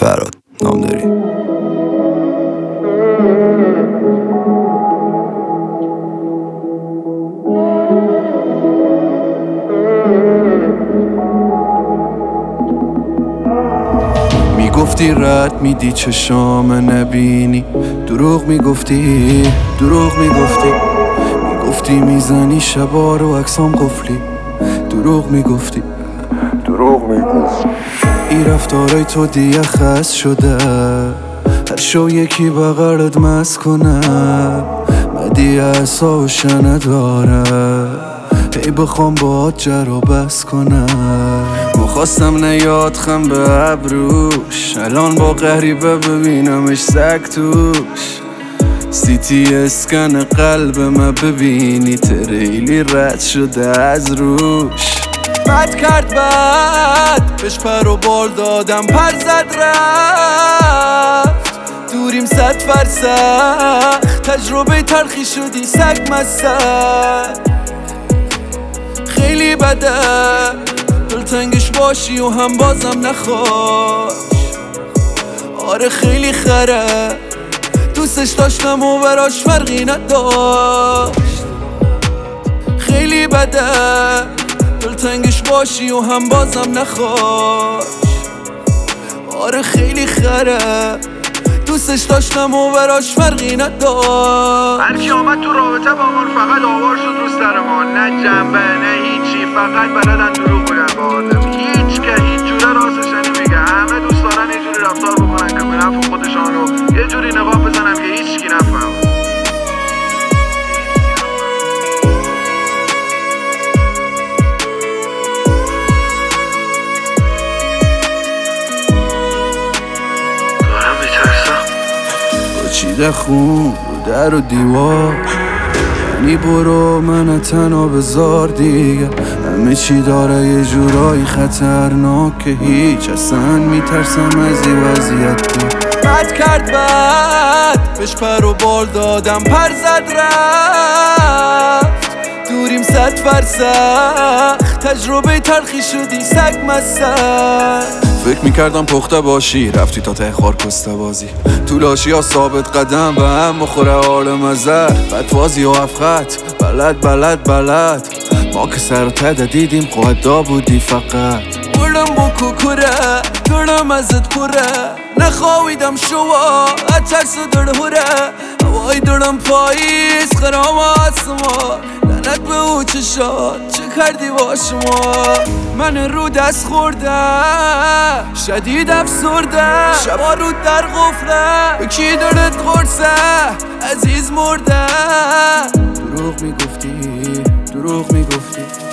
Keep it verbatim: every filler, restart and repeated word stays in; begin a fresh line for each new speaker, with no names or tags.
فراد نام داری. میگفتی رد میدی چشام نبینی، دروغ میگفتی دروغ میگفتی میگفتی میزنی شبا رو عکسام قفلی، دروغ میگفتی دروغ میگفتی این رفتارای تو دیگه خست شده، هر شو یکی بغلت مست کنم مدی احسا و شنه داره، هی بخوام باهات جر و بس کنم. مخواستم نیاد خم به ابروش، الان با غریبه ببینمش سگ توش. سیتی اسکن قلب من ببینی تریلی رد شده از روش. بد کرد بد بهش پر و بال دادم، پر زد رفت دوریم صد فرسخ، تجربه تلخی شدی سگ مستر. خیلی بده دلتنگش باشی و هم بازم نخواش، آره خیلی خره دوستش داشتم و براش فرقی نداشت. خیلی بده دلتنگش باشی و هم بازم نخواش، آره خیلی خره دوستش داشتم و براش فرقی نداشت.
هرکی آمد تو رابطه با من فقط آوار شد رو سر ما، نه جنبه نه هیچی، فقط بلدن دروغ بگن با آدم. هیچ که هیچ جوره راستش نمیگه، همه دوست دارن یه جوری رفتار بکنن که به نفع خودشان رو یه جوری نقاب بزنن که هیچکی نفهمه.
چیده خون رو در و دیوار، یعنی برو من تنها بذار دیگه. همه چی داره یه جورایی خطرناک که هیچ، اصلا میترسم از این وضعیت دی. بد کرد بد بهش پر و بال دادم، پر زد رفت دوریم صد فرسخ، تجربه تلخی شدی سگ مستر. فکر میکردم پخته باشی رفتی تا ته خار کسته بازی، تو لاشی ها ثابت قدم به هم مخوره حال مزر. فتوازی و افخط بلد بلد بلد، ما که سر تده دیدیم قدا بودی فقط. بردم با کوکوره دورم ازت پره، نخواهیدم شوا اترس و درهوره. هوای دورم پاییز خرام آسما، لعنت به او چشات چه کردی با شما. من رو دست خورده شدید افسرده، شبا رو در غفله کی دارت قرصه عزیز مرده. دروغ میگفتی دروغ میگفتی